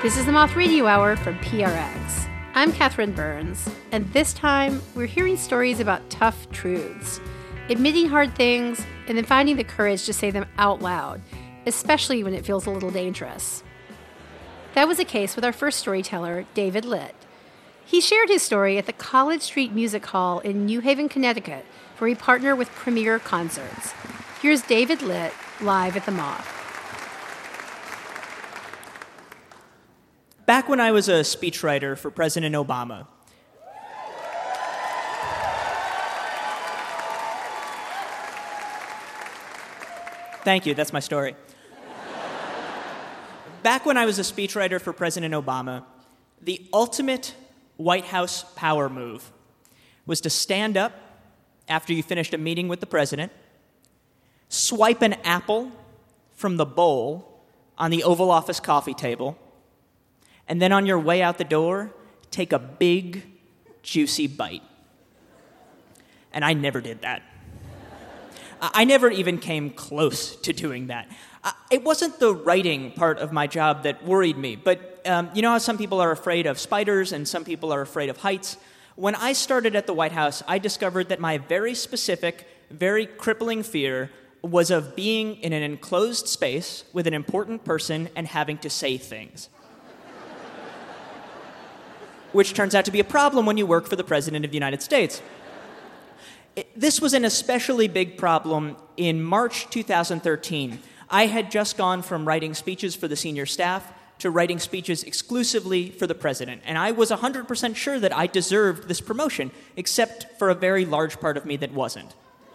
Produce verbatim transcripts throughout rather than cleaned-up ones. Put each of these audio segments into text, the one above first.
This is the Moth Radio Hour from P R X. I'm Catherine Burns, and this time we're hearing stories about tough truths, admitting hard things, and then finding the courage to say them out loud, especially when it feels a little dangerous. That was the case with our first storyteller, David Litt. He shared his story at the College Street Music Hall in New Haven, Connecticut, where he partnered with Premier Concerts. Here's David Litt live at the Moth. Back when I was a speechwriter for President Obama, thank you, that's my story. Back when I was a speechwriter for President Obama, the ultimate White House power move was to stand up after you finished a meeting with the president, swipe an apple from the bowl on the Oval Office coffee table, and then on your way out the door, take a big, juicy bite. And I never did that. I never even came close to doing that. It wasn't the writing part of my job that worried me, but um, you know how some people are afraid of spiders and some people are afraid of heights? When I started at the White House, I discovered that my very specific, very crippling fear was of being in an enclosed space with an important person and having to say things. Which turns out to be a problem when you work for the President of the United States. It, this was an especially big problem in March two thousand thirteen. I had just gone from writing speeches for the senior staff to writing speeches exclusively for the president, and I was one hundred percent sure that I deserved this promotion, except for a very large part of me that wasn't.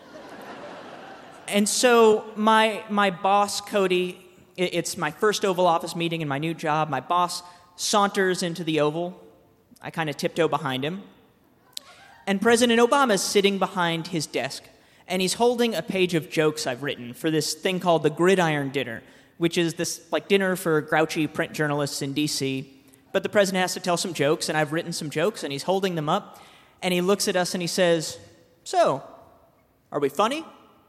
And so my my boss, Cody, it, it's my first Oval Office meeting in my new job. My boss saunters into the Oval. I kind of tiptoe behind him. And President Obama's sitting behind his desk, and he's holding a page of jokes I've written for this thing called the Gridiron Dinner, which is this like dinner for grouchy print journalists in D C. But the president has to tell some jokes, and I've written some jokes, and he's holding them up, and he looks at us and he says, "So, are we funny?"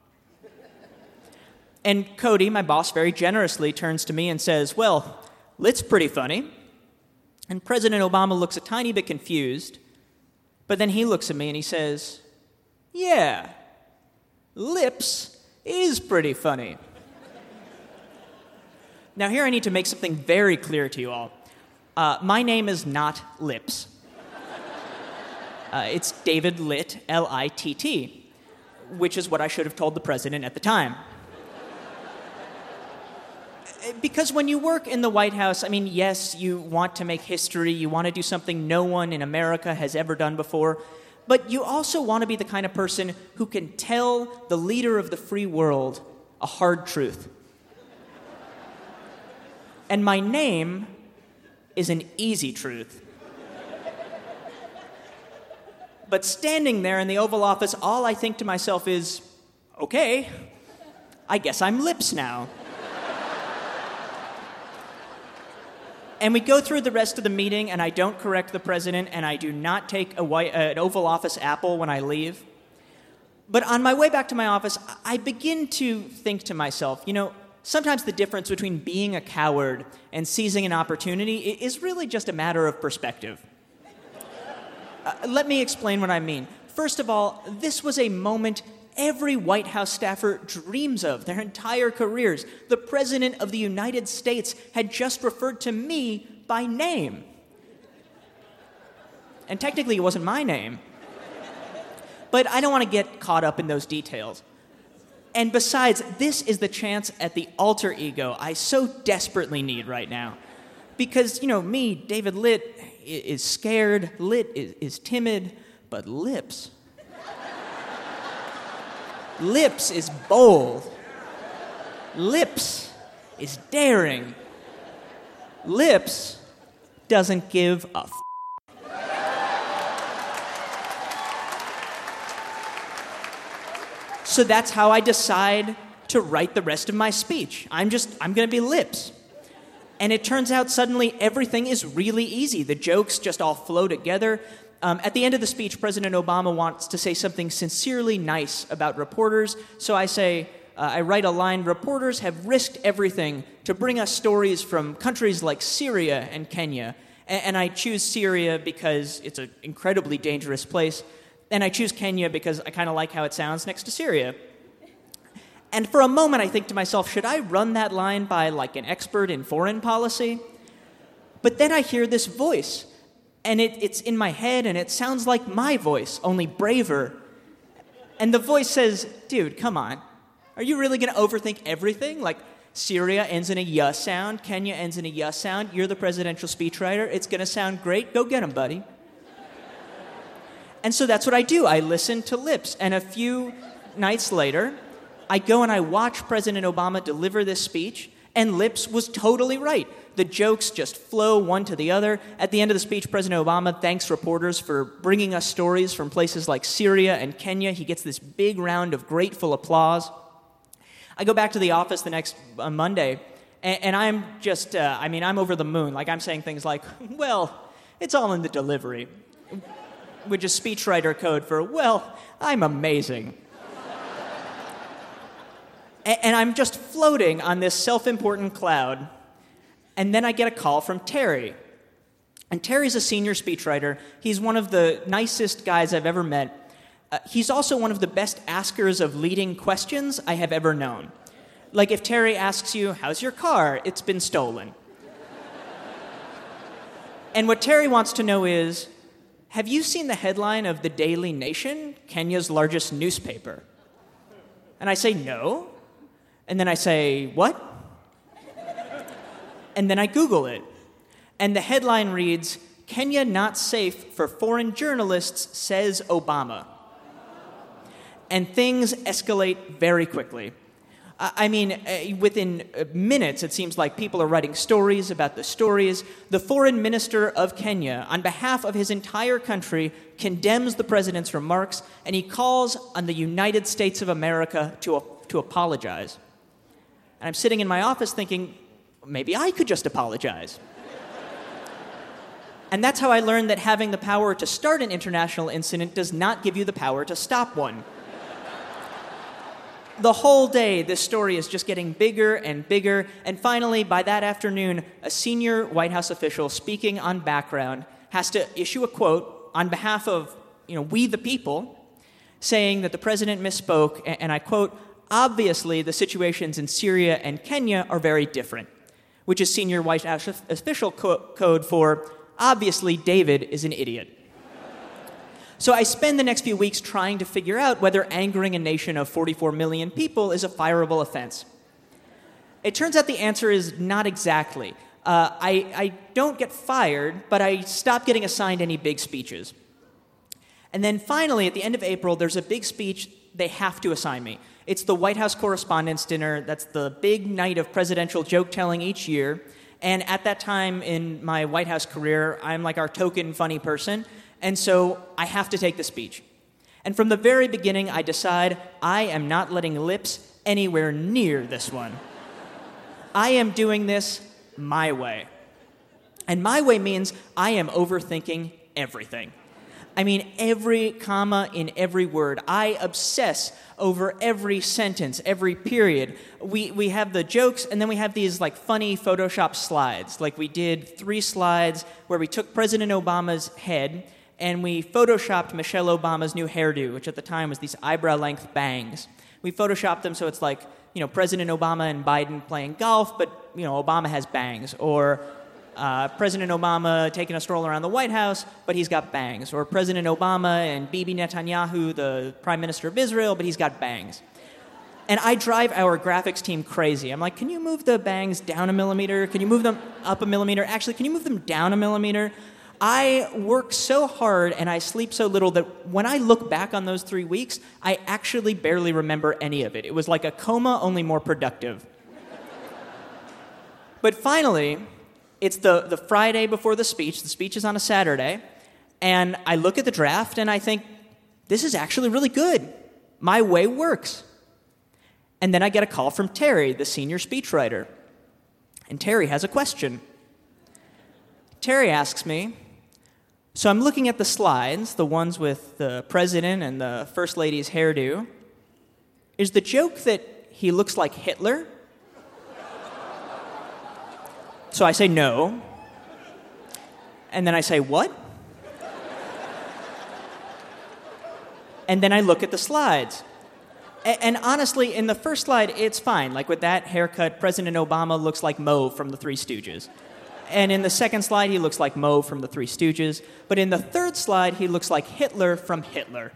And Cody, my boss, very generously turns to me and says, "Well, Litt's pretty funny." And President Obama looks a tiny bit confused, but then he looks at me and he says, "Yeah, Lips is pretty funny." Now here I need to make something very clear to you all. Uh, my name is not Lips. Uh, it's David Litt, L I T T, which is what I should have told the president at the time. Because when you work in the White House, I mean, yes, you want to make history, you want to do something no one in America has ever done before, but you also want to be the kind of person who can tell the leader of the free world a hard truth. And my name is an easy truth. But standing there in the Oval Office, all I think to myself is, okay, I guess I'm Lips now. And we go through the rest of the meeting, and I don't correct the president, and I do not take a white, uh, an Oval Office apple when I leave. But on my way back to my office, I begin to think to myself, you know, sometimes the difference between being a coward and seizing an opportunity is really just a matter of perspective. uh, let me explain what I mean. First of all, this was a moment every White House staffer dreams of their entire careers. The President of the United States had just referred to me by name. And technically it wasn't my name. But I don't want to get caught up in those details. And besides, this is the chance at the alter ego I so desperately need right now. Because, you know, me, David Litt, is scared, Litt is, is timid, but Lips... Lips is bold. Lips is daring. Lips doesn't give a f***. So that's how I decide to write the rest of my speech. I'm just, I'm going to be Lips. And it turns out suddenly everything is really easy. The jokes just all flow together. Um, at the end of the speech, President Obama wants to say something sincerely nice about reporters, so I say, Uh, I write a line, reporters have risked everything to bring us stories from countries like Syria and Kenya. And, and I choose Syria because it's an incredibly dangerous place. And I choose Kenya because I kind of like how it sounds next to Syria. And for a moment, I think to myself, should I run that line by like an expert in foreign policy? But then I hear this voice, and it, it's in my head, and it sounds like my voice, only braver. And the voice says, dude, come on. Are you really going to overthink everything? Like, Syria ends in a yuh sound, Kenya ends in a yuh sound, you're the presidential speechwriter, it's going to sound great, go get him, buddy. And so that's what I do. I listen to Lips, and a few nights later, I go and I watch President Obama deliver this speech, and Lips was totally right. The jokes just flow one to the other. At the end of the speech, President Obama thanks reporters for bringing us stories from places like Syria and Kenya. He gets this big round of grateful applause. I go back to the office the next uh, Monday, and, and I'm just, uh, I mean, I'm over the moon. Like, I'm saying things like, well, it's all in the delivery, which is speechwriter code for, well, I'm amazing. and, and I'm just floating on this self-important cloud, and then I get a call from Terry. And Terry's a senior speechwriter. He's one of the nicest guys I've ever met. Uh, he's also one of the best askers of leading questions I have ever known. Like if Terry asks you, how's your car? It's been stolen. And what Terry wants to know is, have you seen the headline of the Daily Nation, Kenya's largest newspaper? And I say, no. And then I say, what? And then I Google it. And the headline reads, Kenya not safe for foreign journalists, says Obama. And things escalate very quickly. I mean, uh, within minutes, it seems like people are writing stories about the stories. The foreign minister of Kenya, on behalf of his entire country, condemns the president's remarks, and he calls on the United States of America to, uh, to apologize. And I'm sitting in my office thinking, maybe I could just apologize. And that's how I learned that having the power to start an international incident does not give you the power to stop one. The whole day, this story is just getting bigger and bigger, and finally, by that afternoon, a senior White House official speaking on background has to issue a quote on behalf of, you know, we the people, saying that the president misspoke, and I quote, obviously the situations in Syria and Kenya are very different, which is senior White House official co- code for, obviously David is an idiot. So I spend the next few weeks trying to figure out whether angering a nation of forty-four million people is a fireable offense. It turns out the answer is not exactly. Uh, I, I don't get fired, but I stop getting assigned any big speeches. And then finally, at the end of April, there's a big speech they have to assign me. It's the White House Correspondents' Dinner. That's the big night of presidential joke-telling each year. And at that time in my White House career, I'm like our token funny person. And so I have to take the speech. And from the very beginning, I decide I am not letting Lips anywhere near this one. I am doing this my way. And my way means I am overthinking everything. I mean, every comma in every word. I obsess over every sentence, every period. We we have the jokes, and then we have these like funny Photoshop slides. Like we did three slides where we took President Obama's head and we photoshopped Michelle Obama's new hairdo, which at the time was these eyebrow-length bangs. We photoshopped them so it's like, you know, President Obama and Biden playing golf, but, you know, Obama has bangs. Or uh, President Obama taking a stroll around the White House, but he's got bangs. Or President Obama and Bibi Netanyahu, the Prime Minister of Israel, but he's got bangs. And I drive our graphics team crazy. I'm like, can you move the bangs down a millimeter? Can you move them up a millimeter? Actually, can you move them down a millimeter? I work so hard and I sleep so little that when I look back on those three weeks, I actually barely remember any of it. It was like a coma, only more productive. But finally, it's the, the Friday before the speech. The speech is on a Saturday. And I look at the draft and I think, this is actually really good. My way works. And then I get a call from Terry, the senior speechwriter. And Terry has a question. Terry asks me, so I'm looking at the slides, the ones with the president and the first lady's hairdo. Is the joke that he looks like Hitler. So I say, no. And then I say, what? And then I look at the slides. A- and honestly, in the first slide, it's fine. Like with that haircut, President Obama looks like Moe from the Three Stooges. And in the second slide, he looks like Moe from the Three Stooges. But in the third slide, he looks like Hitler from Hitler.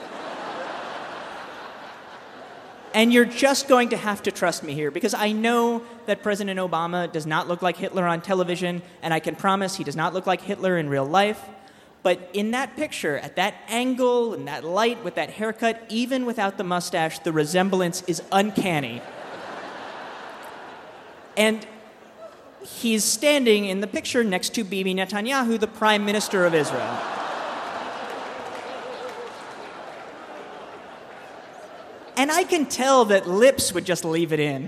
And you're just going to have to trust me here, because I know that President Obama does not look like Hitler on television, and I can promise he does not look like Hitler in real life. But in that picture, at that angle, and that light, with that haircut, even without the mustache, the resemblance is uncanny. And he's standing in the picture next to Bibi Netanyahu, the Prime Minister of Israel. And I can tell that lips would just leave it in.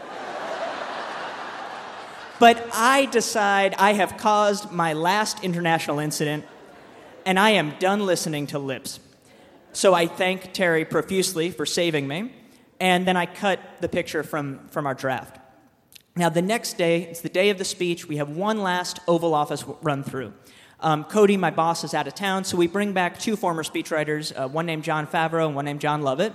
But I decide I have caused my last international incident, and I am done listening to lips. So I thank Terry profusely for saving me, and then I cut the picture from, from our draft. Now, the next day, it's the day of the speech, we have one last Oval Office run through. Um, Cody, my boss, is out of town, so we bring back two former speechwriters, uh, one named Jon Favreau and one named Jon Lovett.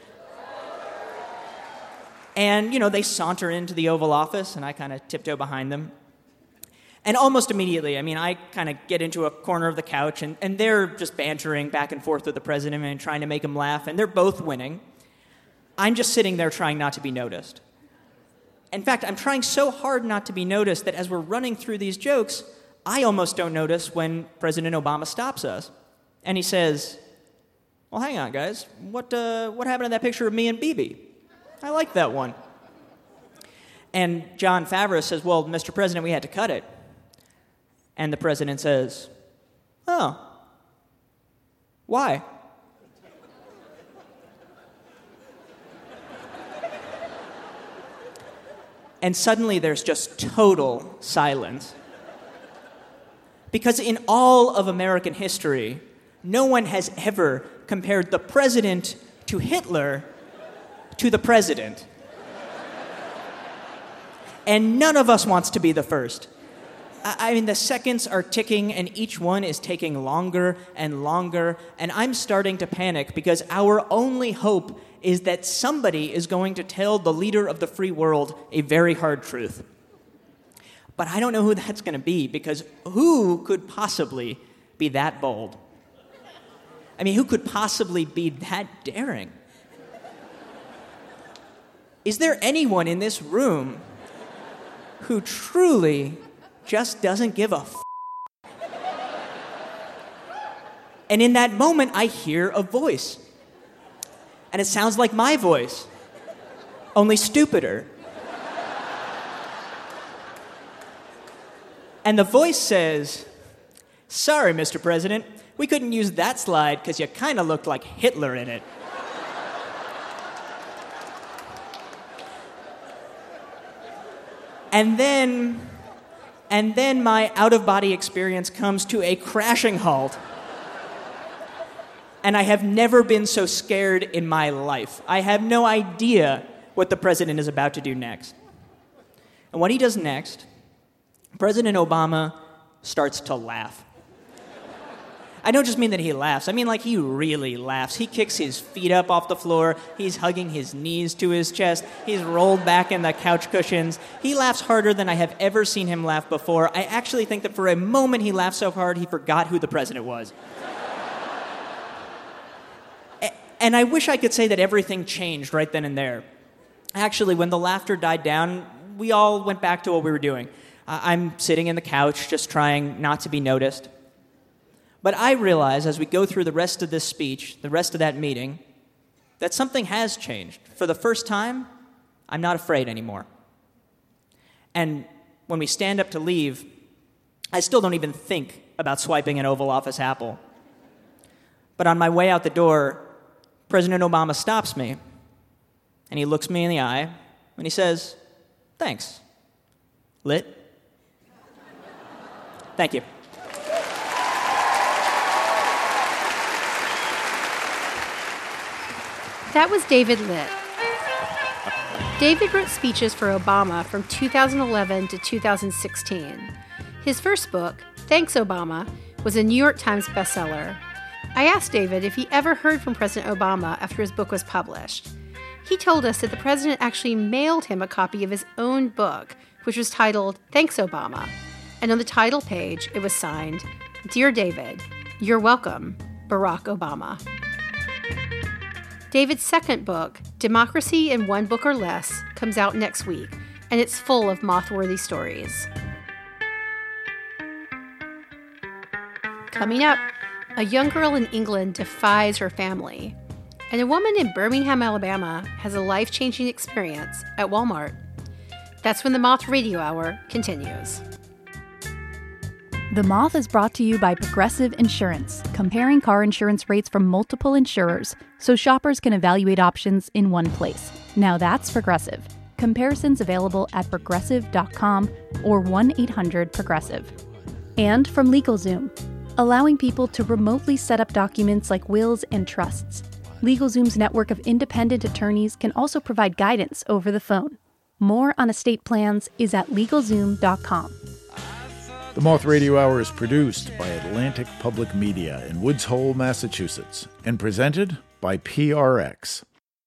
And, you know, they saunter into the Oval Office, and I kind of tiptoe behind them. And almost immediately, I mean, I kind of get into a corner of the couch, and, and they're just bantering back and forth with the president and trying to make him laugh, and they're both winning. I'm just sitting there trying not to be noticed. In fact, I'm trying so hard not to be noticed that as we're running through these jokes, I almost don't notice when President Obama stops us. And he says, well, hang on, guys. What, uh, what happened to that picture of me and Bibi? I like that one. And Jon Favreau says, well, Mister President, we had to cut it. And the president says, oh, why? And suddenly there's just total silence. Because in all of American history, no one has ever compared the president to Hitler to the president. And none of us wants to be the first. I mean, the seconds are ticking, and each one is taking longer and longer, and I'm starting to panic because our only hope is that somebody is going to tell the leader of the free world a very hard truth. But I don't know who that's going to be, because who could possibly be that bold? I mean, who could possibly be that daring? Is there anyone in this room who truly just doesn't give a f***? And in that moment, I hear a voice. And it sounds like my voice, only stupider. And the voice says, sorry, Mister President, we couldn't use that slide because you kind of looked like Hitler in it. And then, and then my out-of-body experience comes to a crashing halt. And I have never been so scared in my life. I have no idea what the president is about to do next. And what he does next, President Obama starts to laugh. I don't just mean that he laughs. I mean, like, he really laughs. He kicks his feet up off the floor. He's hugging his knees to his chest. He's rolled back in the couch cushions. He laughs harder than I have ever seen him laugh before. I actually think that for a moment he laughed so hard he forgot who the president was. And I wish I could say that everything changed right then and there. Actually, when the laughter died down, we all went back to what we were doing. Uh, I'm sitting in the couch just trying not to be noticed. But I realize as we go through the rest of this speech, the rest of that meeting, that something has changed. For the first time, I'm not afraid anymore. And when we stand up to leave, I still don't even think about swiping an Oval Office apple. But on my way out the door, President Obama stops me, and he looks me in the eye, and he says, thanks. Lit? Thank you. That was David Litt. David wrote speeches for Obama from two thousand eleven to two thousand sixteen. His first book, Thanks, Obama, was a New York Times bestseller. I asked David if he ever heard from President Obama after his book was published. He told us that the president actually mailed him a copy of his own book, which was titled Thanks, Obama. And on the title page, it was signed, Dear David, You're Welcome, Barack Obama. David's second book, Democracy in One Book or Less, comes out next week, and it's full of moth-worthy stories. Coming up, a young girl in England defies her family, and a woman in Birmingham, Alabama has a life-changing experience at Walmart. That's when the Moth Radio Hour continues. The Moth is brought to you by Progressive Insurance, comparing car insurance rates from multiple insurers so shoppers can evaluate options in one place. Now that's Progressive. Comparisons available at progressive dot com or one eight hundred progressive. And from LegalZoom, allowing people to remotely set up documents like wills and trusts. LegalZoom's network of independent attorneys can also provide guidance over the phone. More on estate plans is at legal zoom dot com. The Moth Radio Hour is produced by Atlantic Public Media in Woods Hole, Massachusetts, and presented by P R X.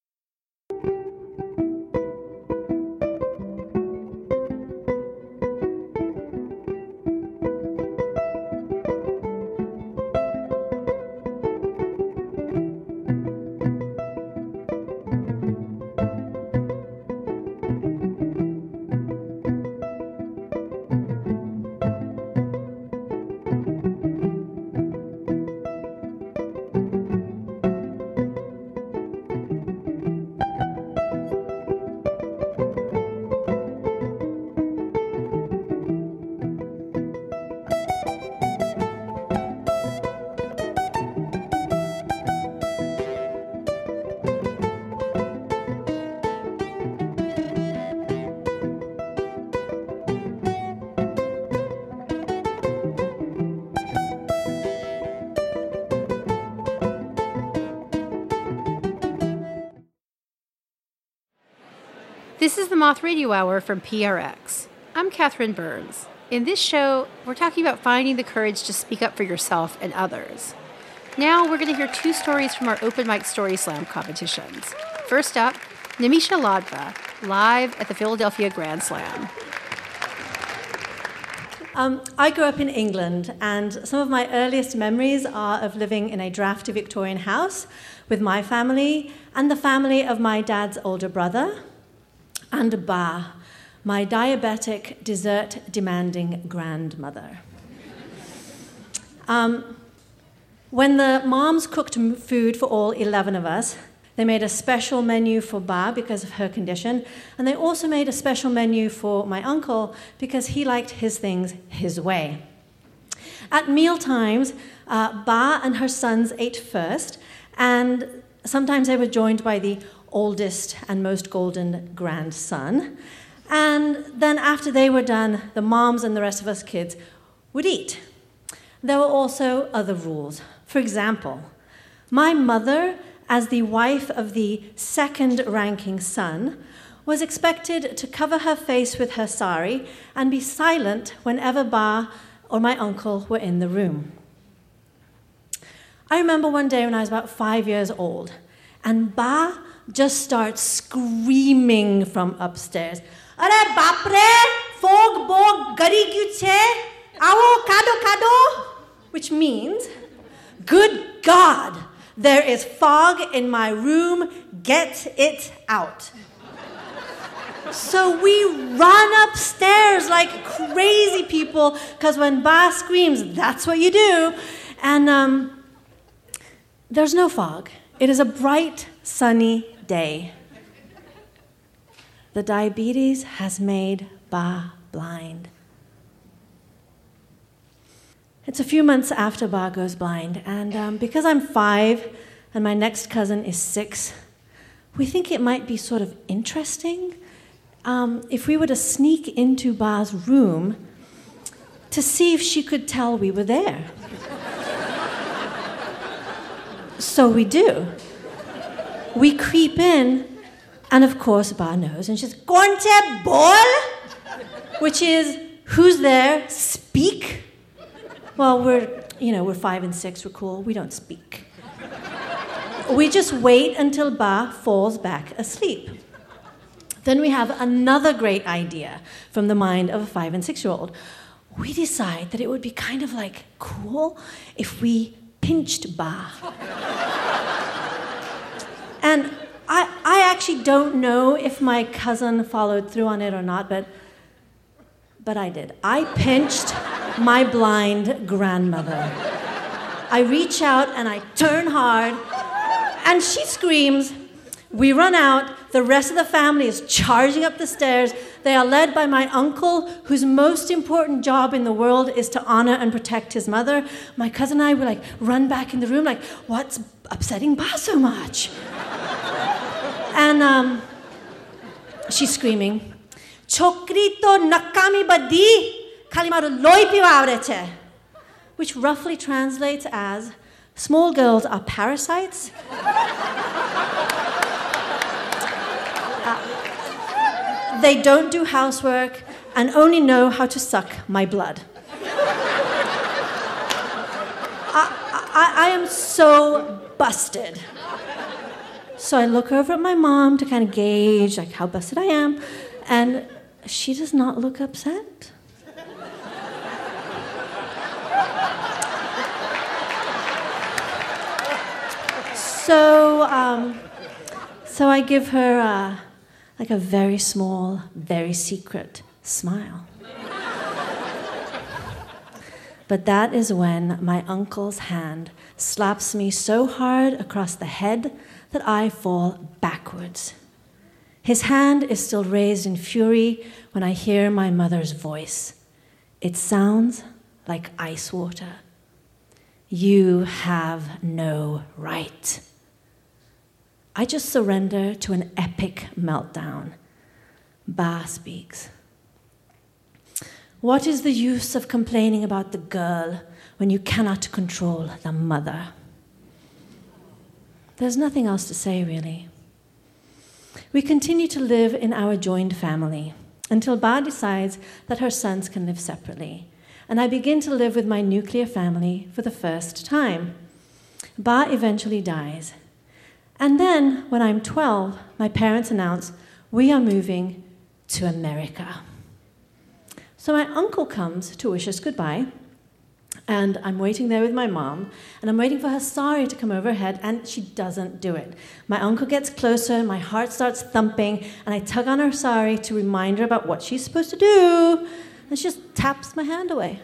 This is the Moth Radio Hour from P R X. I'm Catherine Burns. In this show, we're talking about finding the courage to speak up for yourself and others. Now we're going to hear two stories from our Open Mic Story Slam competitions. First up, Nimisha Ladva, live at the Philadelphia Grand Slam. Um, I grew up in England, and some of my earliest memories are of living in a drafty Victorian house with my family and the family of my dad's older brother, and Ba, my diabetic, dessert-demanding grandmother. Um, when the moms cooked food for all eleven of us, they made a special menu for Ba because of her condition, and they also made a special menu for my uncle because he liked his things his way. At meal times, uh, Ba and her sons ate first, and sometimes they were joined by the oldest and most golden grandson. And then after they were done, the moms and the rest of us kids would eat. There were also other rules. For example, my mother, as the wife of the second-ranking son, was expected to cover her face with her sari and be silent whenever Ba or my uncle were in the room. I remember one day when I was about five years old, and Ba just starts screaming from upstairs. Are bapre, fog bog gari gyuche, awo kado kado, which means, good God, there is fog in my room, get it out. So we run upstairs like crazy people, because when Ba screams, that's what you do. And um, there's no fog. It is a bright, sunny day. The diabetes has made Ba blind. It's a few months after Ba goes blind, and um, because I'm five and my next cousin is six, we think it might be sort of interesting um, if we were to sneak into Ba's room to see if she could tell we were there. So we do. We creep in, And of course, Ba knows, and she's, Konche bol? Which is, who's there? Speak? Well, we're, you know, we're five and six, we're cool, we don't speak. We just wait until Ba falls back asleep. Then we have another great idea from the mind of a five and six-year-old. We decide that it would be kind of like cool if we pinched Ba. And I, I actually don't know if my cousin followed through on it or not, but, but I did. I pinched my blind grandmother. I reach out and I turn hard, and she screams. We run out. The rest of the family is charging up the stairs. They are led by my uncle, whose most important job in the world is to honor and protect his mother. My cousin and I were like, run back in the room, like, what's upsetting Ba so much? And um, she's screaming, Chokri to nakami badi, kalimaru loi piwavreche, which roughly translates as, small girls are parasites. uh, they don't do housework and only know how to suck my blood. I, I, I am so busted. So I look over at my mom to kind of gauge like how busted I am, and she does not look upset. So, um, so I give her uh, like a very small, very secret smile. But that is when my uncle's hand slaps me so hard across the head that I fall backwards. His hand is still raised in fury when I hear my mother's voice. It sounds like ice water. You have no right. I just surrender to an epic meltdown. Ba speaks. What is the use of complaining about the girl when you cannot control the mother? There's nothing else to say, really. We continue to live in our joined family until Ba decides that her sons can live separately, and I begin to live with my nuclear family for the first time. Ba eventually dies. And then, when I'm twelve, my parents announce we are moving to America. So my uncle comes to wish us goodbye, and I'm waiting there with my mom, and I'm waiting for her sari to come overhead, and she doesn't do it. My uncle gets closer, my heart starts thumping, and I tug on her sari to remind her about what she's supposed to do, and she just taps my hand away.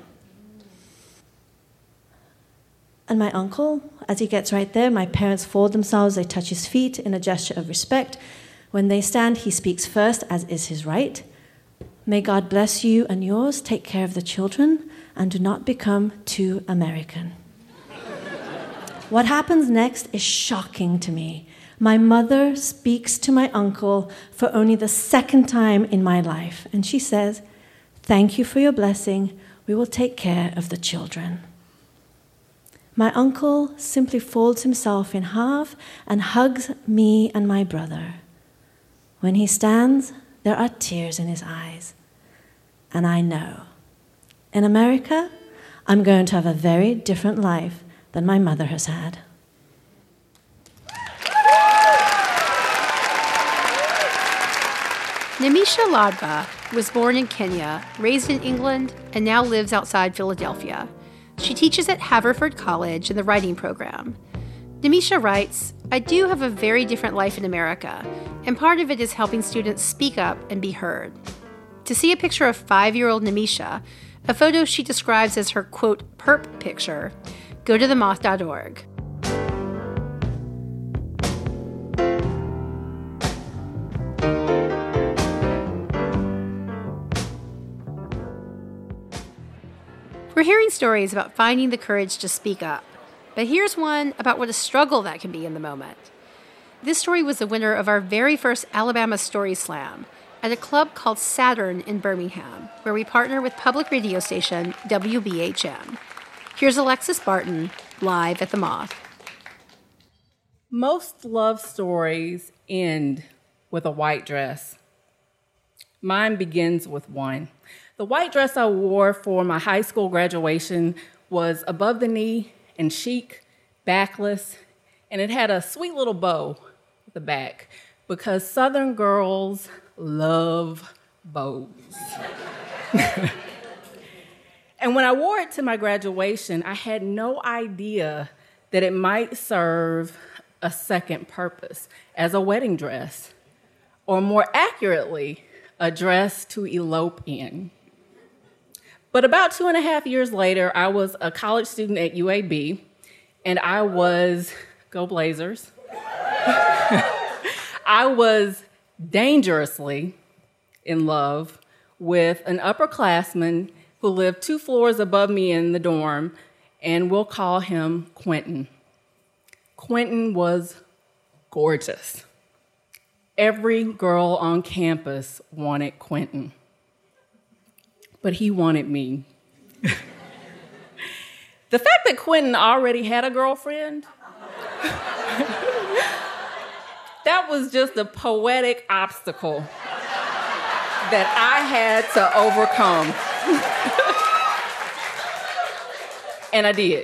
And my uncle, as he gets right there, my parents fold themselves, they touch his feet in a gesture of respect. When they stand, he speaks first, as is his right. May God bless you and yours, take care of the children, and do not become too American. What happens next is shocking to me. My mother speaks to my uncle for only the second time in my life, and she says, "Thank you for your blessing. We will take care of the children." My uncle simply folds himself in half and hugs me and my brother. When he stands, there are tears in his eyes. And I know, in America, I'm going to have a very different life than my mother has had. Nimisha Ladva was born in Kenya, raised in England, and now lives outside Philadelphia. She teaches at Haverford College in the writing program. Nimisha writes, "I do have a very different life in America, and part of it is helping students speak up and be heard." To see a picture of five-year-old Nimisha, a photo she describes as her, quote, perp picture, go to the moth dot org. We're hearing stories about finding the courage to speak up, but here's one about what a struggle that can be in the moment. This story was the winner of our very first Alabama Story Slam at a club called Saturn in Birmingham, where we partner with public radio station W B H M. Here's Alexis Barton, live at the Moth. Most love stories end with a white dress. Mine begins with one. The white dress I wore for my high school graduation was above the knee and chic, backless, and it had a sweet little bow at the back because Southern girls love bows. And when I wore it to my graduation, I had no idea that it might serve a second purpose as a wedding dress, or more accurately, a dress to elope in. But about two and a half years later, I was a college student at U A B, and I was, go Blazers, I was dangerously in love with an upperclassman who lived two floors above me in the dorm, and we'll call him Quentin. Quentin was gorgeous. Every girl on campus wanted Quentin, but he wanted me. The fact that Quentin already had a girlfriend, that was just a poetic obstacle that I had to overcome. And I did.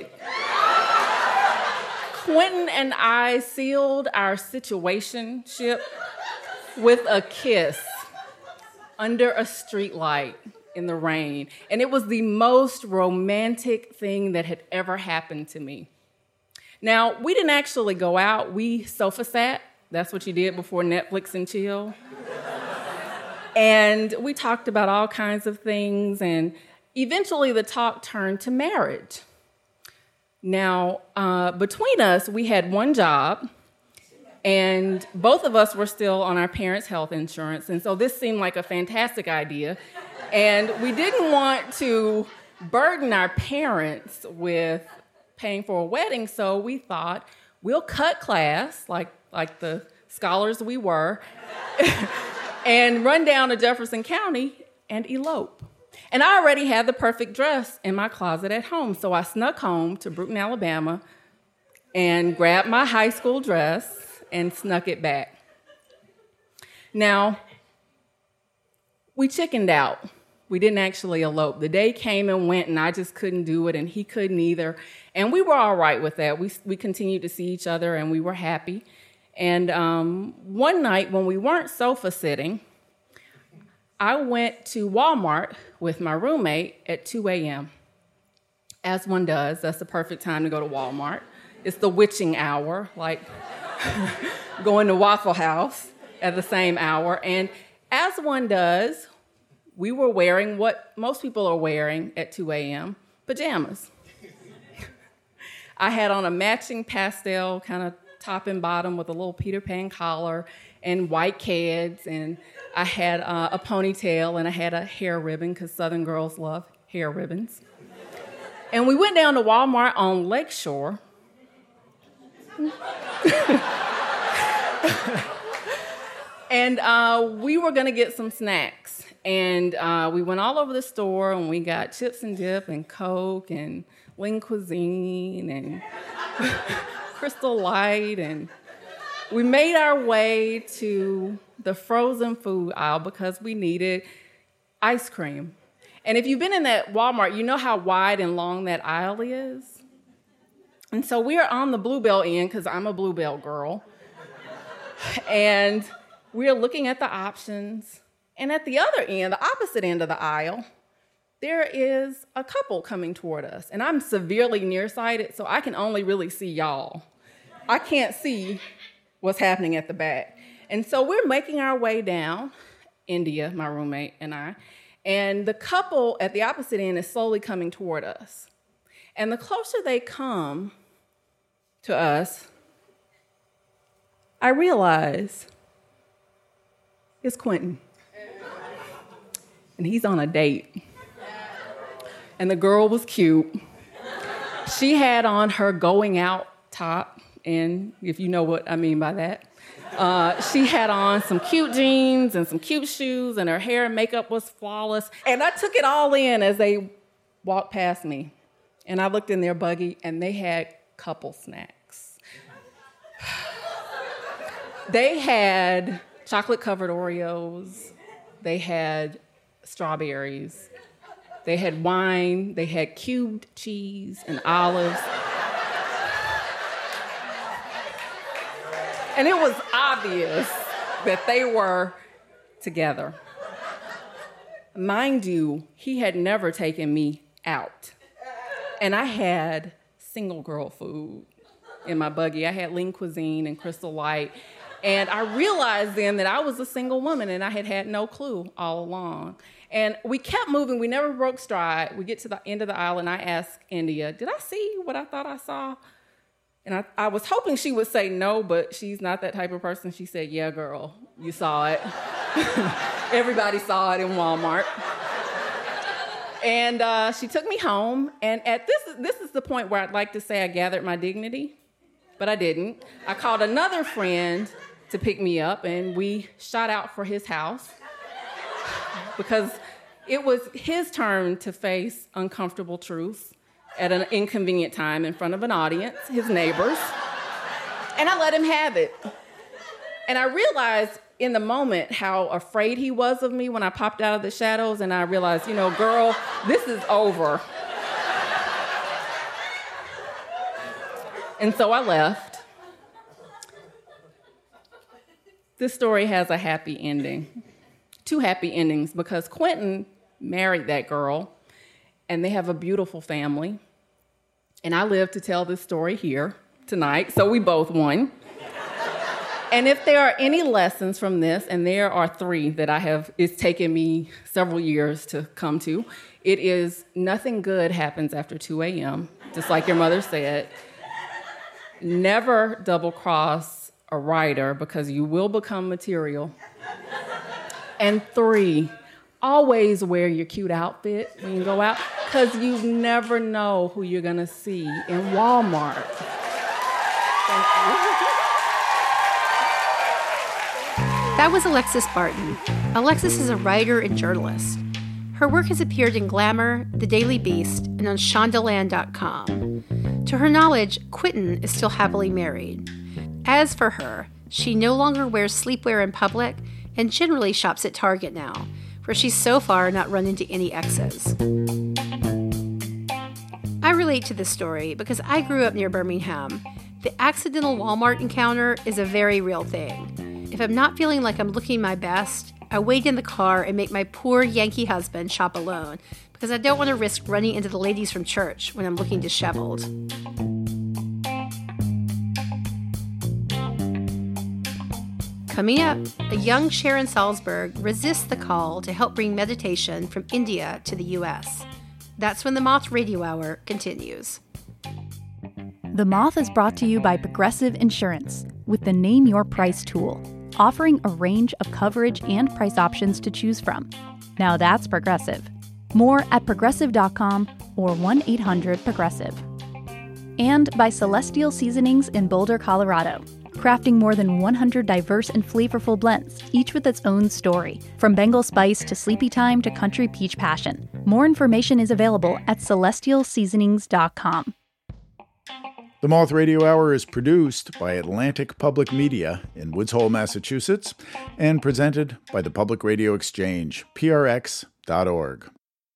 Quentin and I sealed our situationship with a kiss under a streetlight in the rain. And it was the most romantic thing that had ever happened to me. Now, we didn't actually go out. We sofa sat. That's what you did before Netflix and chill. And we talked about all kinds of things, and eventually the talk turned to marriage. Now, uh, between us, we had one job, and both of us were still on our parents' health insurance, and so this seemed like a fantastic idea. And we didn't want to burden our parents with paying for a wedding, so we thought, we'll cut class, like, like the scholars we were, and run down to Jefferson County and elope. And I already had the perfect dress in my closet at home, so I snuck home to Brewton, Alabama, and grabbed my high school dress and snuck it back. Now, we chickened out. We didn't actually elope. The day came and went, and I just couldn't do it, and he couldn't either. And we were all right with that. We, we continued to see each other, and we were happy. And um, one night when we weren't sofa sitting, I went to Walmart with my roommate at two a.m. As one does, that's the perfect time to go to Walmart. It's the witching hour, like going to Waffle House at the same hour. And as one does, we were wearing what most people are wearing at two a.m., pajamas. I had on a matching pastel kind of top and bottom with a little Peter Pan collar and white Keds, and I had uh, a ponytail, and I had a hair ribbon, because Southern girls love hair ribbons. And we went down to Walmart on Lakeshore. And uh, we were going to get some snacks. And uh, we went all over the store, and we got chips and dip and Coke and Lean Cuisine and Crystal Light, and we made our way to the frozen food aisle because we needed ice cream. And if you've been in that Walmart, you know how wide and long that aisle is. And so we are on the Bluebell end, because I'm a Bluebell girl. And we are looking at the options. And at the other end, the opposite end of the aisle, there is a couple coming toward us. And I'm severely nearsighted, so I can only really see y'all. I can't see what's happening at the back. And so we're making our way down, India, my roommate, and I, and the couple at the opposite end is slowly coming toward us. And the closer they come to us, I realize it's Quentin. And he's on a date. And the girl was cute. She had on her going out top, and if you know what I mean by that, uh, she had on some cute jeans and some cute shoes, and her hair and makeup was flawless. And I took it all in as they walked past me. And I looked in their buggy, and they had couple snacks. They had chocolate-covered Oreos. They had strawberries. They had wine. They had cubed cheese and olives. And it was obvious that they were together. Mind you, he had never taken me out. And I had single girl food in my buggy. I had Lean Cuisine and Crystal Light. And I realized then that I was a single woman and I had had no clue all along. And we kept moving. We never broke stride. We get to the end of the aisle and I asked India, did I see what I thought I saw? And I, I was hoping she would say no, but she's not that type of person. She said, yeah, girl, you saw it. Everybody saw it in Walmart. And uh, she took me home. And at this, this is the point where I'd like to say I gathered my dignity, but I didn't. I called another friend to pick me up, and we shot out for his house because it was his turn to face uncomfortable truths at an inconvenient time in front of an audience, his neighbors, and I let him have it. And I realized in the moment how afraid he was of me when I popped out of the shadows, and I realized, you know, girl, this is over. And so I left. This story has a happy ending. Two happy endings, because Quentin married that girl, and they have a beautiful family. And I live to tell this story here tonight, so we both won. And if there are any lessons from this, and there are three that I have, it's taken me several years to come to, it is nothing good happens after two a.m., just like your mother said. Never double-cross a writer because you will become material. And three, always wear your cute outfit when you go out because you never know who you're going to see in Walmart. Thank you. That was Alexis Barton. Alexis is a writer and journalist. Her work has appeared in Glamour, The Daily Beast, and on Shondaland dot com. To her knowledge, Quentin is still happily married. As for her, she no longer wears sleepwear in public and generally shops at Target now, where she's so far not run into any exes. I relate to this story because I grew up near Birmingham. The accidental Walmart encounter is a very real thing. If I'm not feeling like I'm looking my best, I wait in the car and make my poor Yankee husband shop alone because I don't want to risk running into the ladies from church when I'm looking disheveled. Coming up, a young Sharon Salzberg resists the call to help bring meditation from India to the U S. That's when the Moth Radio Hour continues. The Moth is brought to you by Progressive Insurance with the Name Your Price tool, offering a range of coverage and price options to choose from. Now that's Progressive. More at progressive dot com or one eight hundred progressive. And by Celestial Seasonings in Boulder, Colorado, crafting more than one hundred diverse and flavorful blends, each with its own story, from Bengal Spice to Sleepy Time to Country Peach Passion. More information is available at celestial seasonings dot com. The Moth Radio Hour is produced by Atlantic Public Media in Woods Hole, Massachusetts, and presented by the Public Radio Exchange, P R X dot org.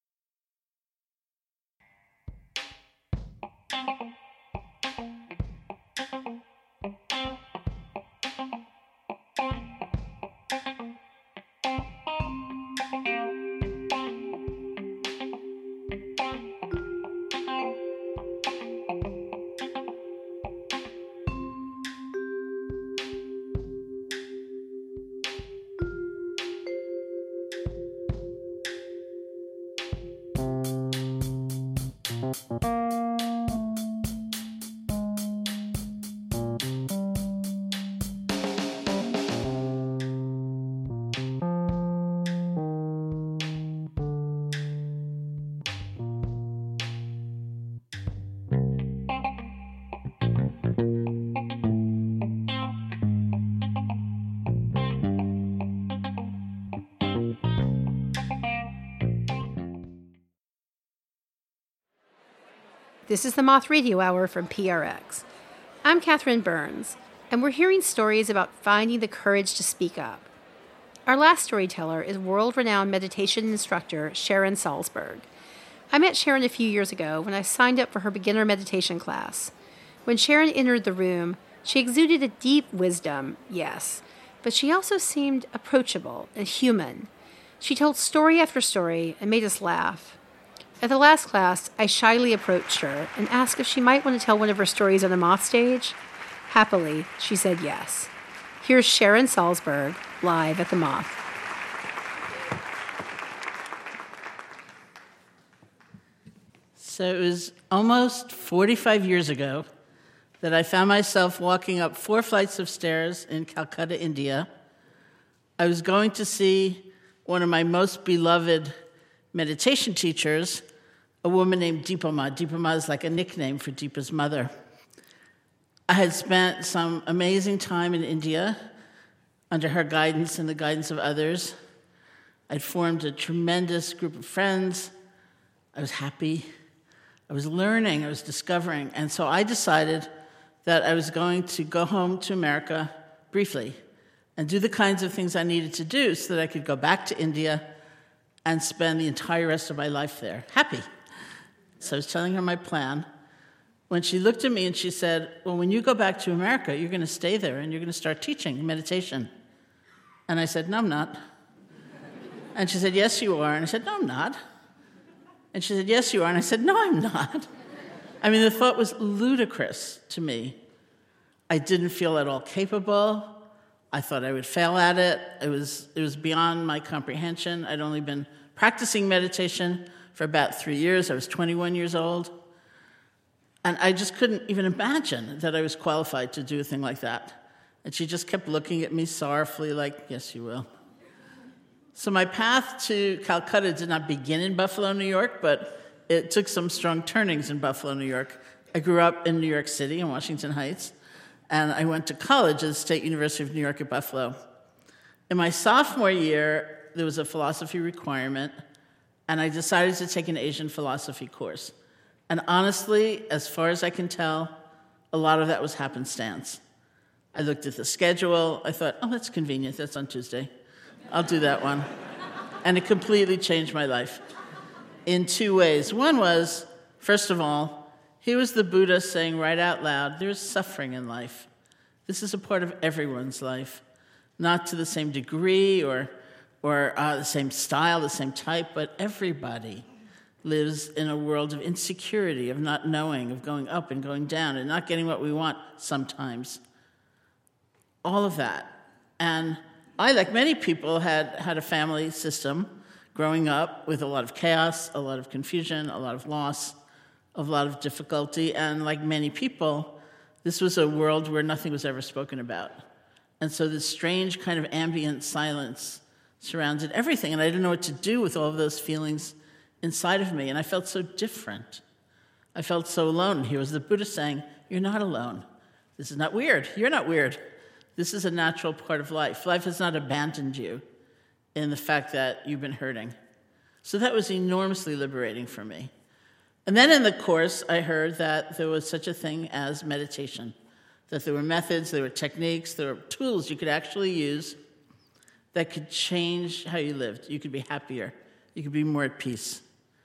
This is the Moth Radio Hour from P R X. I'm Catherine Burns, and we're hearing stories about finding the courage to speak up. Our last storyteller is world-renowned meditation instructor Sharon Salzberg. I met Sharon a few years ago when I signed up for her beginner meditation class. When Sharon entered the room, she exuded a deep wisdom, yes, but she also seemed approachable and human. She told story after story and made us laugh. At the last class, I shyly approached her and asked if she might want to tell one of her stories on the Moth stage. Happily, she said yes. Here's Sharon Salzberg, live at the Moth. So it was almost forty-five years ago that I found myself walking up four flights of stairs in Calcutta, India. I was going to see one of my most beloved meditation teachers, a woman named Dipa Ma. Dipa Ma is like a nickname for Deepa's mother. I had spent some amazing time in India under her guidance and the guidance of others. I'd formed a tremendous group of friends. I was happy. I was learning. I was discovering. And so I decided that I was going to go home to America briefly and do the kinds of things I needed to do so that I could go back to India and spend the entire rest of my life there, happy. So I was telling her my plan. When she looked at me and she said, well, when you go back to America, you're going to stay there and you're going to start teaching meditation. And I said, no, I'm not. And she said, yes, you are. And I said, no, I'm not. And she said, yes, you are. And I said, no, I'm not. I mean, the thought was ludicrous to me. I didn't feel at all capable. I thought I would fail at it. It was, it was beyond my comprehension. I'd only been practicing meditation for about three years. I was twenty-one years old. And I just couldn't even imagine that I was qualified to do a thing like that. And she just kept looking at me sorrowfully like, yes, you will. So my path to Calcutta did not begin in Buffalo, New York, but it took some strong turnings in Buffalo, New York. I grew up in New York City, in Washington Heights, and I went to college at the State University of New York at Buffalo. In my sophomore year, there was a philosophy requirement, and I decided to take an Asian philosophy course. And honestly, as far as I can tell, a lot of that was happenstance. I looked at the schedule. I thought, oh, that's convenient. That's on Tuesday. I'll do that one. And it completely changed my life in two ways. One was, first of all, here was the Buddha saying right out loud, there's suffering in life. This is a part of everyone's life, not to the same degree or, or uh, the same style, the same type, but everybody lives in a world of insecurity, of not knowing, of going up and going down, and not getting what we want sometimes. All of that. And I, like many people, had had a family system growing up with a lot of chaos, a lot of confusion, a lot of loss, a lot of difficulty. And like many people, this was a world where nothing was ever spoken about. And so this strange kind of ambient silence surrounded everything. And I didn't know what to do with all of those feelings inside of me, and I felt so different. I felt so alone. Here was the Buddha saying, you're not alone. This is not weird. You're not weird. This is a natural part of life. Life has not abandoned you in the fact that you've been hurting. So that was enormously liberating for me. And then in the course, I heard that there was such a thing as meditation, that there were methods, there were techniques, there were tools you could actually use that could change how you lived. You could be happier. You could be more at peace.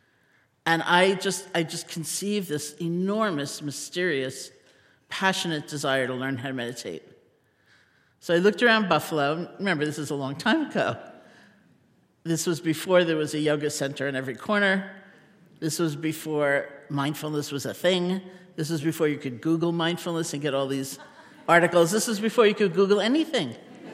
And I just I just conceived this enormous, mysterious, passionate desire to learn how to meditate. So I looked around Buffalo. Remember, this is a long time ago. This was before there was a yoga center in every corner. This was before mindfulness was a thing. This was before you could Google mindfulness and get all these articles. This was before you could Google anything,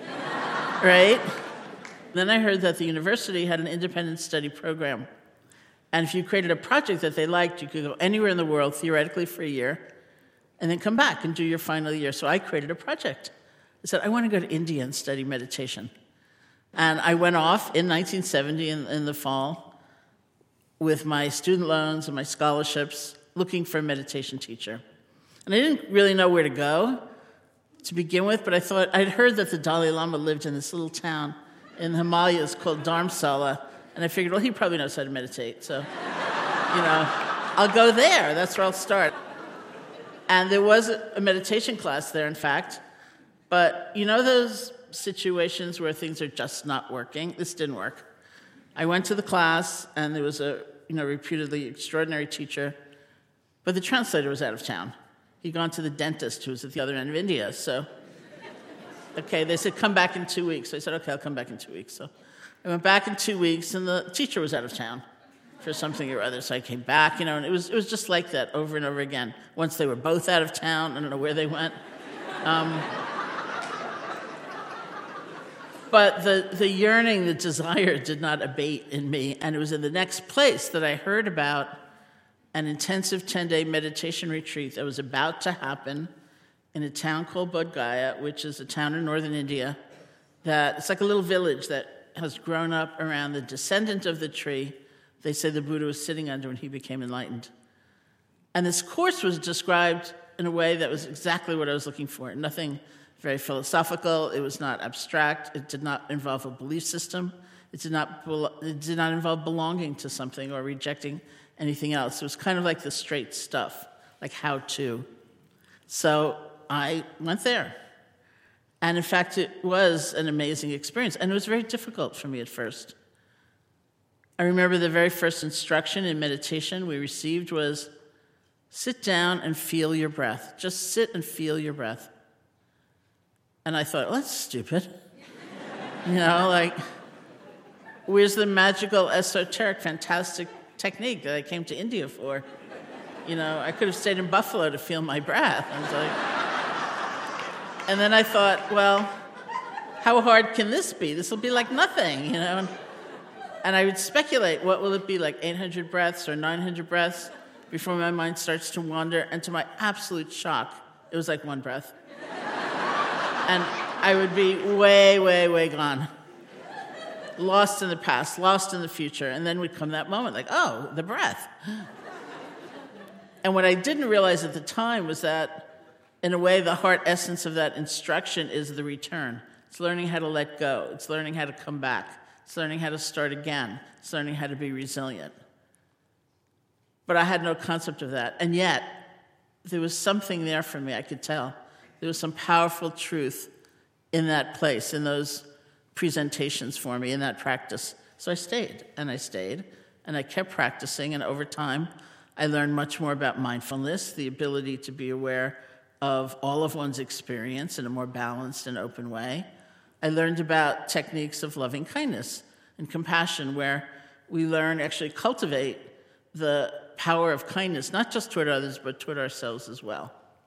right? Then I heard that the university had an independent study program. And if you created a project that they liked, you could go anywhere in the world, theoretically, for a year, and then come back and do your final year. So I created a project. I said, I want to go to India and study meditation. And I went off in nineteen seventy in, in the fall with my student loans and my scholarships looking for a meditation teacher. And I didn't really know where to go to begin with, but I thought, I'd heard that the Dalai Lama lived in this little town in the Himalayas called Dharamsala, and I figured, well, he probably knows how to meditate, so, you know, I'll go there. That's where I'll start. And there was a meditation class there, in fact, but you know those situations where things are just not working. This didn't work. I went to the class, and there was a you know reputedly extraordinary teacher, but the translator was out of town. He'd gone to the dentist, who was at the other end of India. So, okay, they said, come back in two weeks. So I said, okay, I'll come back in two weeks. So I went back in two weeks, and the teacher was out of town for something or other. So I came back, you know, and it was it was just like that over and over again. Once they were both out of town, I don't know where they went. Um, but the, the yearning, the desire did not abate in me, and it was in the next place that I heard about an intensive ten-day meditation retreat that was about to happen in a town called Bodh Gaya, which is a town in northern India. That it's like a little village that has grown up around the descendant of the tree they say the Buddha was sitting under when he became enlightened. And this course was described in a way that was exactly what I was looking for. Nothing very philosophical. It was not abstract. It did not involve a belief system. It did not, it did not involve belonging to something or rejecting anything else. It was kind of like the straight stuff, like how to. So I went there. And in fact, it was an amazing experience. And it was very difficult for me at first. I remember the very first instruction in meditation we received was, sit down and feel your breath. Just sit and feel your breath. And I thought, well, that's stupid. You know, like, where's the magical, esoteric, fantastic technique that I came to India for? You know, I could have stayed in Buffalo to feel my breath. I was like, and then I thought, well, how hard can this be? This will be like nothing, you know? And, and I would speculate, what will it be, like eight hundred breaths or nine hundred breaths before my mind starts to wander? And to my absolute shock, it was like one breath. And I would be way, way, way gone. Lost in the past, lost in the future. And then would come that moment, like, oh, the breath. And what I didn't realize at the time was that, in a way, the heart essence of that instruction is the return. It's learning how to let go. It's learning how to come back. It's learning how to start again. It's learning how to be resilient. But I had no concept of that. And yet, there was something there for me, I could tell. There was some powerful truth in that place, in those presentations for me, in that practice. So I stayed, and I stayed, and I kept practicing, and over time, I learned much more about mindfulness, the ability to be aware of all of one's experience in a more balanced and open way. I learned about techniques of loving kindness and compassion, where we learn, actually cultivate the power of kindness, not just toward others, but toward ourselves as well.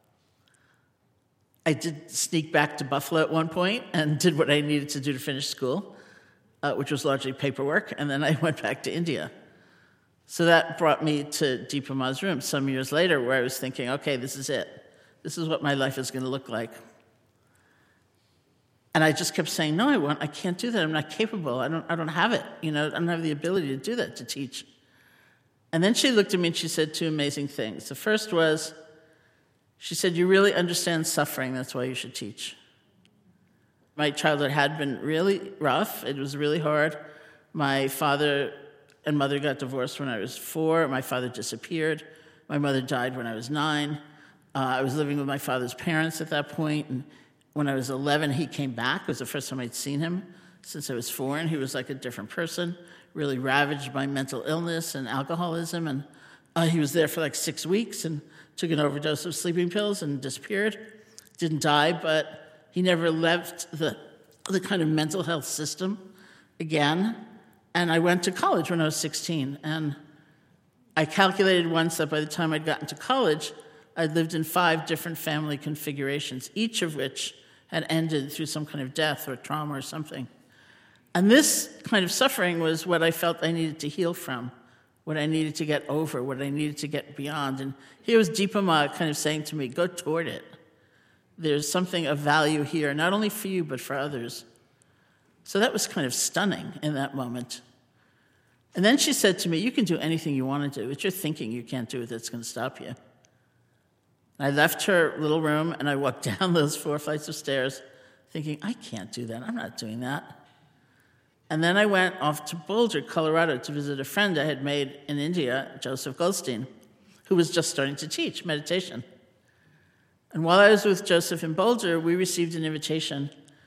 I did sneak back to Buffalo at one point and did what I needed to do to finish school, uh, which was largely paperwork, and then I went back to India. So that brought me to Dipa Ma's room some years later, where I was thinking, okay, this is it. This is what my life is going to look like. And I just kept saying, no, I won't. I can't do that. I'm not capable. I don't, I don't have it. You know, I don't have the ability to do that, to teach. And then she looked at me and she said two amazing things. The first was, she said, you really understand suffering. That's why you should teach. My childhood had been really rough. It was really hard. My father and mother got divorced when I was four. My father disappeared. My mother died when I was nine. Uh, I was living with my father's parents at that point, and when I was eleven, he came back. It was the first time I'd seen him since I was four, and he was like a different person, really ravaged by mental illness and alcoholism, and uh, he was there for like six weeks and took an overdose of sleeping pills and disappeared. Didn't die, but he never left the, the kind of mental health system again. And I went to college when I was sixteen, and I calculated once that by the time I'd gotten to college, I'd lived in five different family configurations, each of which had ended through some kind of death or trauma or something. And this kind of suffering was what I felt I needed to heal from, what I needed to get over, what I needed to get beyond. And here was Dipa Ma kind of saying to me, go toward it. There's something of value here, not only for you, but for others. So that was kind of stunning in that moment. And then she said to me, you can do anything you want to do. It's your thinking you can't do it that's going to stop you. And I left her little room, and I walked down those four flights of stairs thinking, I can't do that. I'm not doing that. And then I went off to Boulder, Colorado, to visit a friend I had made in India, Joseph Goldstein, who was just starting to teach meditation. And while I was with Joseph in Boulder, we received an invitation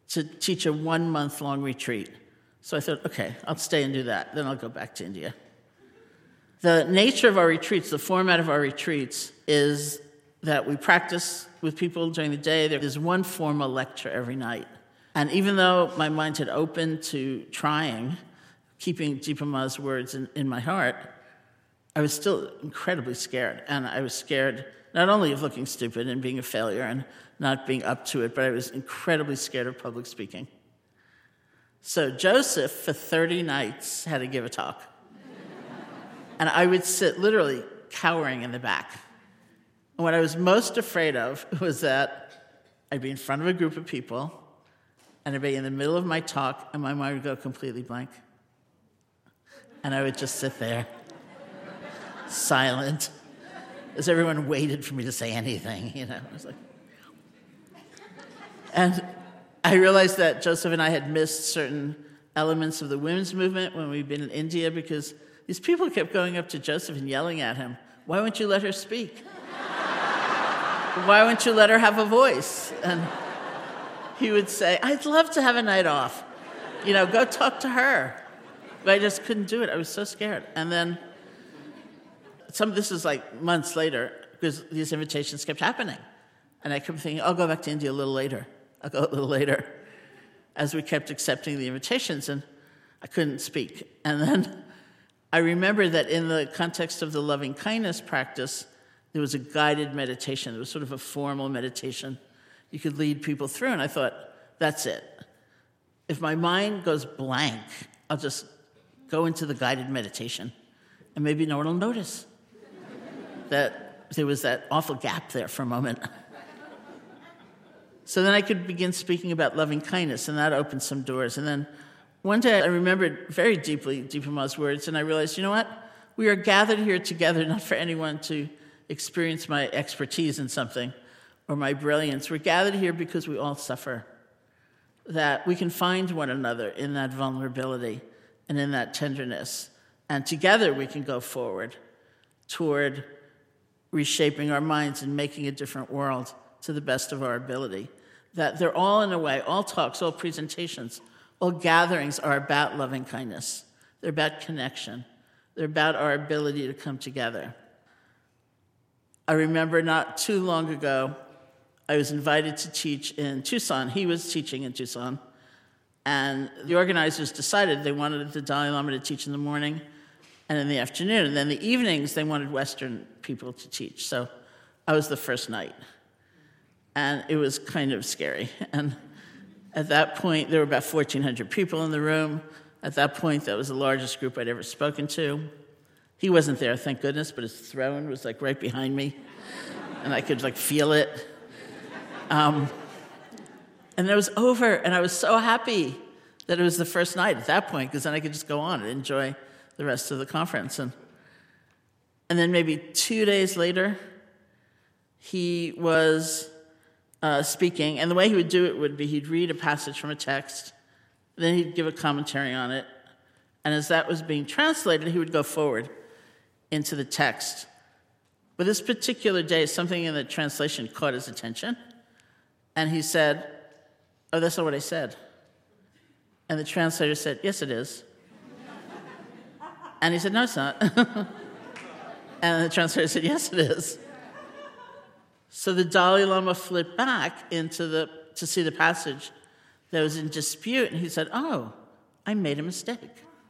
to teach a one-month-long retreat. So I thought, okay, I'll stay and do that. Then I'll go back to India. The nature of our retreats, the format of our retreats, is that we practice with people during the day. There is one formal lecture every night. And even though my mind had opened to trying, keeping Dipa Ma's words in, in my heart, I was still incredibly scared. And I was scared not only of looking stupid and being a failure and not being up to it, but I was incredibly scared of public speaking. So Joseph, for thirty nights, had to give a talk. And I would sit literally cowering in the back. And what I was most afraid of was that I'd be in front of a group of people, and I'd be in the middle of my talk, and my mind would go completely blank. And I would just sit there, silent, as everyone waited for me to say anything, you know. I was like... And I realized that Joseph and I had missed certain elements of the women's movement when we'd been in India, because these people kept going up to Joseph and yelling at him, "Why won't you let her speak? Why won't you let her have a voice?" And he would say, "I'd love to have a night off. You know, go talk to her." But I just couldn't do it. I was so scared. And then some this is like months later, because these invitations kept happening. And I kept thinking, I'll go back to India a little later. I'll go a little later, as we kept accepting the invitations, and I couldn't speak. And then I remember that in the context of the loving kindness practice, there was a guided meditation. There was sort of a formal meditation you could lead people through, and I thought, that's it. If my mind goes blank, I'll just go into the guided meditation, and maybe no one will notice that there was that awful gap there for a moment. So then I could begin speaking about loving kindness, and that opened some doors. And then one day I remembered very deeply Dipa Ma's words, and I realized, you know what? We are gathered here together not for anyone to experience my expertise in something or my brilliance. We're gathered here because we all suffer, that we can find one another in that vulnerability and in that tenderness. And together we can go forward toward reshaping our minds and making a different world to the best of our ability. That they're all, in a way, all talks, all presentations, all gatherings are about loving kindness. They're about connection. They're about our ability to come together. I remember not too long ago, I was invited to teach in Tucson. He was teaching in Tucson. And the organizers decided they wanted the Dalai Lama to teach in the morning and in the afternoon. And then the evenings, they wanted Western people to teach. So I was the first night. And it was kind of scary. And at that point, there were about fourteen hundred people in the room. At that point, that was the largest group I'd ever spoken to. He wasn't there, thank goodness, but his throne was like right behind me. And I could like feel it. Um, and it was over, and I was so happy that it was the first night at that point, because then I could just go on and enjoy the rest of the conference. And, and then maybe two days later, he was uh, speaking, and the way he would do it would be he'd read a passage from a text, then he'd give a commentary on it, and as that was being translated, he would go forward into the text. But this particular day, something in the translation caught his attention, and he said, "Oh, that's not what I said." And the translator said, "Yes, it is." And he said, "No, it's not." And the translator said, "Yes, it is." So the Dalai Lama flipped back into the to see the passage that was in dispute, and he said, "Oh, I made a mistake."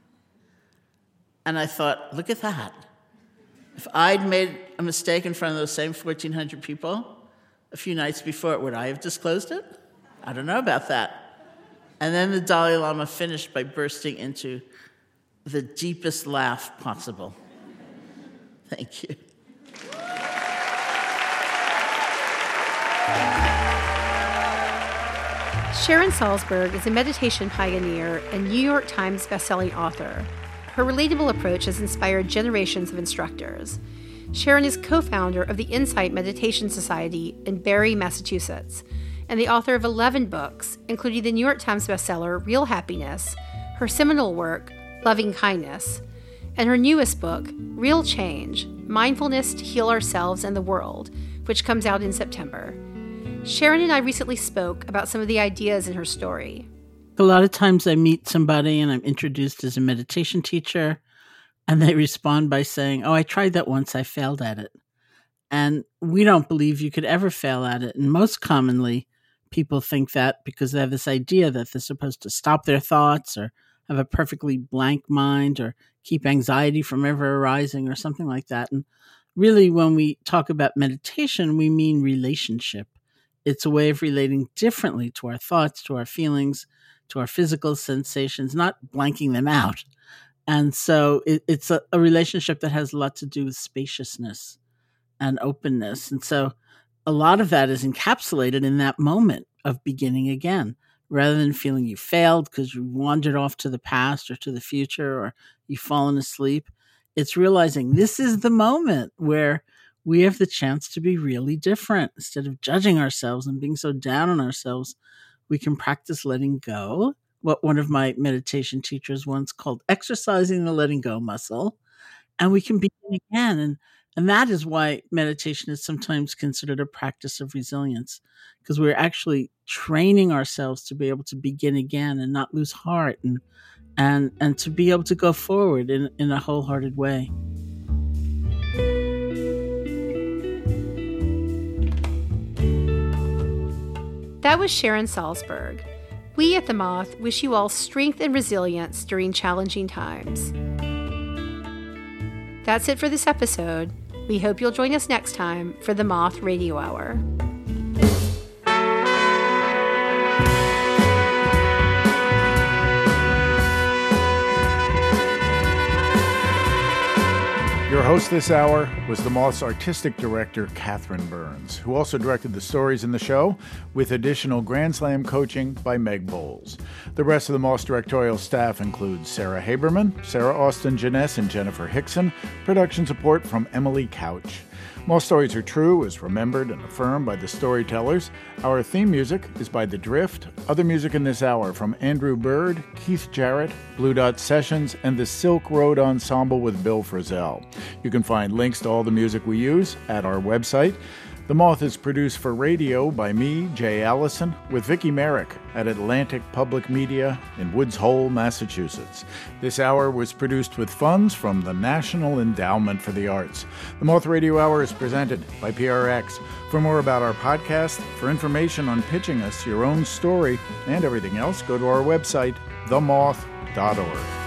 And I thought, look at that. If I'd made a mistake in front of those same fourteen hundred people a few nights before, would I have disclosed it? I don't know about that. And then the Dalai Lama finished by bursting into the deepest laugh possible. Thank you. Sharon Salzberg is a meditation pioneer and New York Times bestselling author. Her relatable approach has inspired generations of instructors. Sharon is co-founder of the Insight Meditation Society in Barre, Massachusetts, and the author of eleven books, including the New York Times bestseller Real Happiness, her seminal work, Loving Kindness, and her newest book, Real Change, Mindfulness to Heal Ourselves and the World, which comes out in September. Sharon and I recently spoke about some of the ideas in her story. A lot of times I meet somebody and I'm introduced as a meditation teacher, and they respond by saying, oh, I tried that once, I failed at it. And we don't believe you could ever fail at it. And most commonly, people think that because they have this idea that they're supposed to stop their thoughts or have a perfectly blank mind or keep anxiety from ever arising or something like that. And really, when we talk about meditation, we mean relationship. It's a way of relating differently to our thoughts, to our feelings, to our physical sensations, not blanking them out. And so it, it's a, a relationship that has a lot to do with spaciousness and openness. And so a lot of that is encapsulated in that moment of beginning again, rather than feeling you failed because you wandered off to the past or to the future or you've fallen asleep. It's realizing this is the moment where we have the chance to be really different. Instead of judging ourselves and being so down on ourselves, we can practice letting go, what one of my meditation teachers once called exercising the letting go muscle, and we can begin again. And, and that is why meditation is sometimes considered a practice of resilience, because we're actually training ourselves to be able to begin again and not lose heart, and and and to be able to go forward in, in a wholehearted way. That was Sharon Salzberg. We at The Moth wish you all strength and resilience during challenging times. That's it for this episode. We hope you'll join us next time for The Moth Radio Hour. Your host this hour was The Moth's artistic director, Catherine Burns, who also directed the stories in the show, with additional Grand Slam coaching by Meg Bowles. The rest of The Moth's directorial staff includes Sarah Haberman, Sarah Austin Jeunesse, and Jennifer Hickson. Production support from Emily Couch. Moth Stories Are True is remembered and affirmed by the storytellers. Our theme music is by The Drift. Other music in this hour from Andrew Bird, Keith Jarrett, Blue Dot Sessions, and the Silk Road Ensemble with Bill Frisell. You can find links to all the music we use at our website. The Moth is produced for radio by me, Jay Allison, with Vicki Merrick at Atlantic Public Media in Woods Hole, Massachusetts. This hour was produced with funds from the National Endowment for the Arts. The Moth Radio Hour is presented by P R X. For more about our podcast, for information on pitching us your own story and everything else, go to our website, the moth dot org.